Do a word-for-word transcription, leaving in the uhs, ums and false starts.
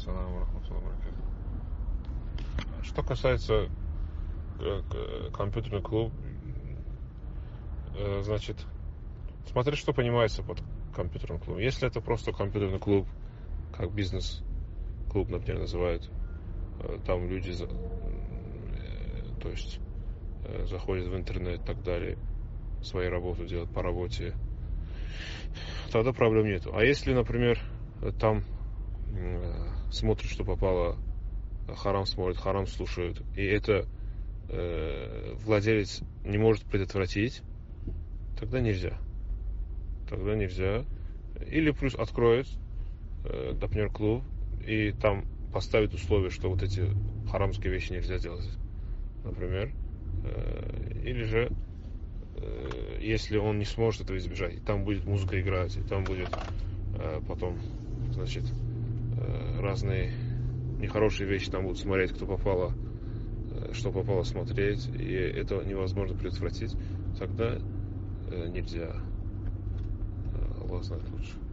ассаляму рахматуллахи ва баракатуху. Что касается компьютерный клуб, значит, смотри, что понимается под компьютерным клубом. Если это просто компьютерный клуб, как бизнес-клуб, например, называют, там люди, то есть, заходят в интернет и так далее, свою работу делают по работе, тогда проблем нету. А если, например, там смотрят, что попало, харам смотрят, харам слушают, и это э, владелец не может предотвратить, тогда нельзя. Тогда нельзя. Или плюс откроет, э, например, клуб, и там поставит условие, что вот эти харамские вещи нельзя делать, например. Э, или же, э, если он не сможет этого избежать, и там будет музыка играть, и там будет э, потом, значит, э, разные нехорошие вещи там будут смотреть, кто попало, что попало смотреть, и это невозможно предотвратить, тогда нельзя. Аллах знает лучше.